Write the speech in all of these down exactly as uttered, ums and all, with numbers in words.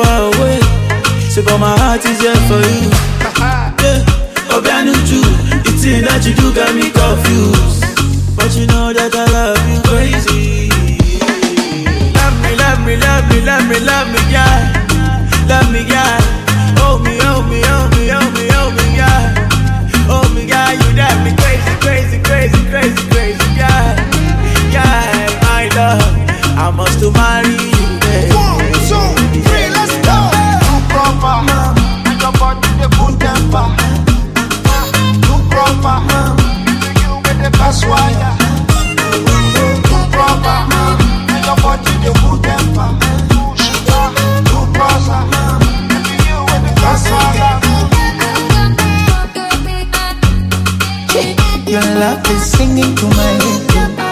far away. Say, but my heart is here for you. Yeah, Obianuju, the thing that you do got me confused. But you know that I love you crazy. Love me, love me, love me, love me, love me, yeah. Love me, yeah. Hold me, hold me, hold me, hold me, hold me, yeah. Hold me, yeah. You drive me crazy, crazy, crazy, crazy, crazy, yeah. Yeah, my love, I must to marry you, baby. One, two, three, let's go. Too proper, and your body the good temper. Too proper, you with the best wire. Too proper, and your body the good temper. Too proper, you with the best wire. Your love is singing to my head.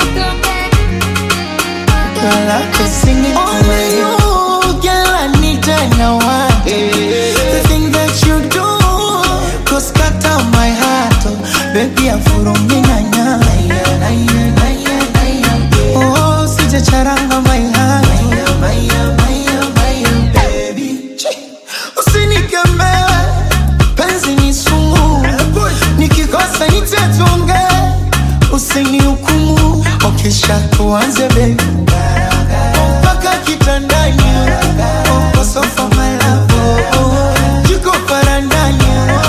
Your love is singing to my head. Oh, girl, I need to know why. The thing that you do goes cut out my heart. Oh, baby, I'm for me nanya. Oh, sija charanga my heart. Baby, usinikeme, penzi ni sumu. Nikikosa nitatunge, usinihukumu. Okisha tuanze baby, mpaka kitandani, kwa sofa my love, jiko parandani,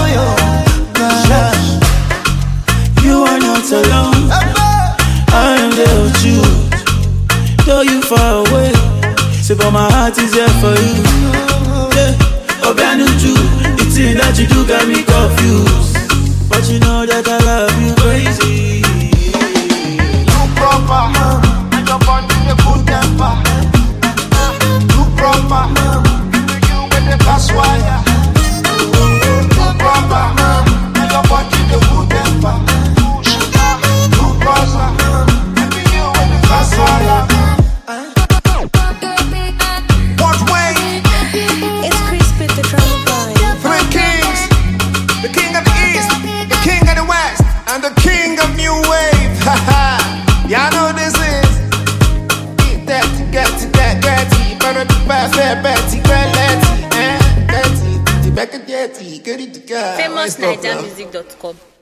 you are not alone, I am there with you. Though you far away, say but my heart is there for you. Yeah, Obianuju, the thing that you do got me confused. But you know that I love you crazy. Too proper, and your body the good temper. Too proper, you with the best wire. Too proper, and your body the good temper. Too proper, you with the best wire. What way? It's Crispy the drama boy. Three kings, the king of the east, the king of the west, and the king of new wave. Haha, y'all know this is. Eat that, get it, get, get it. Better be bad, fair, Betty, get letty, eh? Get it, the back of jetty, get it, the guy. famous niger music dot com